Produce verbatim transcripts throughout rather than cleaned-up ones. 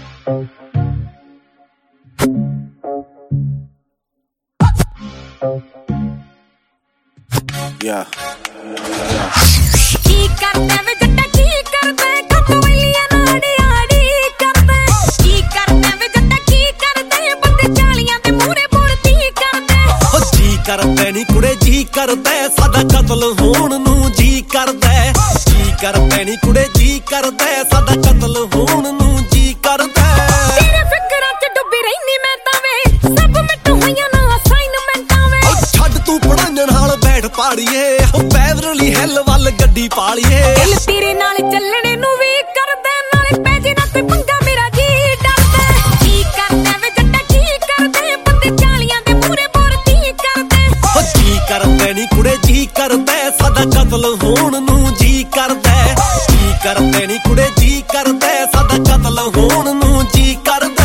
Yeah. ਕੀ ਕਰਦਾ ਵੇ ਜੱਟਾ ਕੀ ਕਰਦਾ ਖੱਤ ਵਲੀਆਂ ਨਾੜੀ ਆੜੀ ਕਰਦਾ ਕੀ ਕਰਦਾ ਵੇ ਜੱਟਾ ਕੀ ਕਰਦਾ ਬੰਦੇ ਚਾਲੀਆਂ ਦੇ ਮੂਹਰੇ ਬੁਰਤੀ ਕਰਦਾ ਹੋ ਜੀ ਕਰਦਾ ਨੀ ਕੁੜੇ ਜੀ ਕਰਦਾ ਸਾਡਾ ਕਤਲ ਹੋਣ ਨੂੰ ਜੀ ਕਰਦਾ ਜੀ ਕਰਦਾ ਨੀ ਕੁੜੇ ਜੀ ਕਰਦਾ ਸਾਡਾ ਕਤਲ ਹੋਣ ਨੂੰ ਜੀ ਕਰਦਾ ਤੇਰੇ ਫਿਕਰਾਂ ਚ ਡੁੱਬੀ ਰਹਿਨੀ ਮੈਂ ਤਾਂ ਵੇ ਸਭ ਮਿਟ ਹੋਈਆਂ ਨਾ ਅਸਾਈਨਮੈਂਟਾਂ ਵੇ ਓ ਛੱਡ ਤੂੰ ਪੜਾਈਆਂ ਨਾਲ ਬੈਠ ਪਾੜੀਏ ਓ ਬੈਵਰਲੀ ਹੈਲ ਵੱਲ ਗੱਡੀ ਪਾਲੀਏ ਦਿਲ ਤੇਰੇ ਨਾਲ ਚੱਲਣੇ ਨੂੰ ਵੀ ਕਰਦਾ ਨਾਲੇ ਪੈ ਜੇ ਨਾ ਕੋਈ ਪੰਗਾ ਮੇਰਾ ਜੀ ਡਰਦਾ ਕੀ ਕਰਦਾ ਵੇ ਜੱਟਾ ਕੀ ਕਰਦਾ ਬੰਦੇ ਚਾਲੀਆਂ ਦੇ ਮੂਹਰੇ ਬੁਰਤੀ ਕਰਦਾ ਹੋ ਜੀ ਕਰਦਾ ਨੀ ਕੁੜੇ ਜੀ ਕਰਦਾ ਸਾਡਾ ਕਤਲ ਹੋਣ ਨੂੰ ਜੀ ਕਰਦਾ ਜੀ ਕਰਦਾ ਨੀ ਕੁੜੇ ਜੀ ਕਰਦਾ ਸਾਡਾ ਕਤਲ ਹੋਣ ਨੂੰ ਜੀ ਕਰਦਾ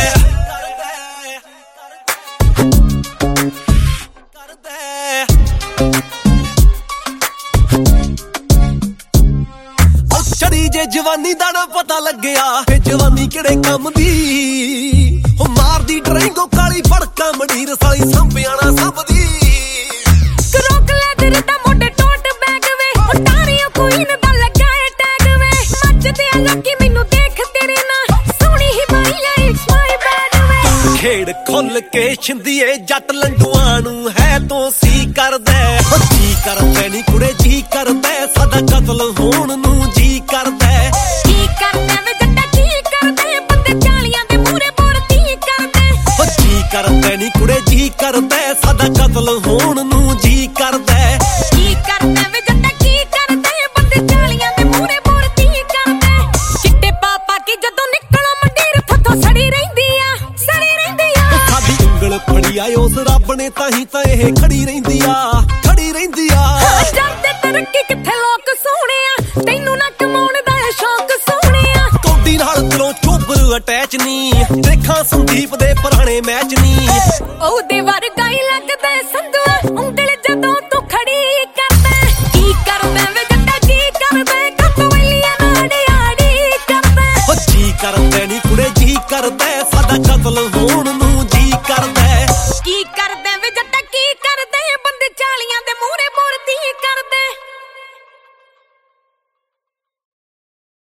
ਚੜੀ ਜੇ ਜਵਾਨੀ ਦਾ ਨਾ ਪਤਾ ਲੱਗਿਆ ਫੇ ਜਵਾਨੀ ਕਿਹੜੇ ਕੰਮ ਦੀ ਉਹ ਮਾਰਦੀ ਡਰਾਈਂਗੋ ਕਾਲੀ ਫੜਕਾਂ ਮੰਡੀਰ ਸਾਲੀ ਸੰਭਿਆਣਾ ਸਭ ਦੀ ਰੋਕ ਲੈ ਤੇਰੇ ਤਾਂ ਮੋਢੇ ਟੋਟ ਬੈਗ ਵੇ ਉਹ ਟਾਰੀਆਂ ਕੋਈ ਨਾ ਦਾ ਲਗਾਏ ਟੈਗ ਵੇ ਮੱਚਦੇ ਆ ਲੋਕੀ ਮੈਨੂੰ ਦੇਖ ਤੇਰੇ ਨਾਲ ਸੋਹਣੀ ਹੀ ਬਾਈ ਆ ਇਟਸ ਮਾਈ ਬੈਡ ਵੇ ਖੇਡ ਖੁੱਲ ਕੇ ਛਿੰਦੀਏ ਜੱਟ ਲੰਡੂਆਂ ਨੂੰ ਹੈ ਤੂੰ ਸੀ ਕਰਦਾ ਜੀ ਕਰਦਾ ਨੀ ਕੁੜੇ ਜੀ ਕਰਦਾ ਸਾਡਾ ਕਤਲ ਹੋਣ ਨੂੰ ਜੀ ਕਰਦਾ ਕੀ ਕਰਦਾ ਵੇ ਜੱਟਾ ਕੀ ਕਰਦਾ ਬੰਦੇ ਚਾਲੀਆਂ ਦੇ ਮੂਹਰੇ ਬੁਰਤੀ ਕਰਦਾ ਹੋ ਜੀ ਕਰਦਾ ਨੀ ਕੁੜੇ ਜੀ ਕਰਦਾ ਸਾਡਾ ਕਤਲ ਹੋਣ ਨੂੰ ਜੀ ਕਰਦਾ ਕੀ ਕਰਦਾ ਵੇ ਜੱਟਾ ਕੀ ਕਰਦਾ ਬੰਦੇ ਚਾਲੀਆਂ ਦੇ ਮੂਹਰੇ ਬੁਰਤੀ ਕਰਦਾ ਚਿੱਟੇ ਪਾ ਪਾ ਕੇ ਜਦੋਂ ਨਿਕਲਾਂ ਮੰਡੀਰ ਥੱਥੋਂ ਸੜੀ ਰਹਿੰਦੀ ਆ ਸੜੀ ਰਹਿੰਦੀ ਆ ਸਾਡੀ ਉਂਗਲ ਫੜੀ ਆ ਉਸ ਰੱਬ ਨੇ ਤਾਂ ਹੀ ਤਾਂ ਇਹ ਖੜੀ ਰਹਿੰਦੀ ਆ ਖੜੀ ਰਹਿੰਦੀ ਆ ਜਾਂਦੇ ਤਰੱਕੀ ਕਿੱਥੇ ਲੋਕ ਸੋਹਣਿਆ ਤੈਨੂੰ ਨਾ ਕਮਾਉਣ ਦਾ ਸ਼ੌਕ ਸੋਹਣਿਆ ਕੌਡੀ ਨਾਲ ਦਿਲੋਂ ਚੋਬਰ ਅਟੈਚ ਨੀ ਦੇਖਾਂ ਸੰਦੀਪ ਦੇ ਪੁਰਾਣੇ ਮੈਚ ਨੀ ਉਹਦੇ ਵਰਗਾ ਹੀ ਲੱਗਦਾ ਸੰਧੂਆ ਉਂਗਲ ਜਦੋਂ ਤੂੰ ਖੜੀ ਕਰਦਾ ਕੀ ਕਰਦਾ ਵੇ ਜੱਟਾ ਕੀ ਕਰਦਾ ਖੱਤ ਵਲੀਆਂ ਨਾੜੀ ਆੜੀ ਕਰਦਾ ਹੋ ਜੀ ਕਰਦਾ ਨੀ ਕੁੜੇ ਜੀ ਕਰਦਾ ਸਾਡਾ ਕਤਲ ਹੋਣ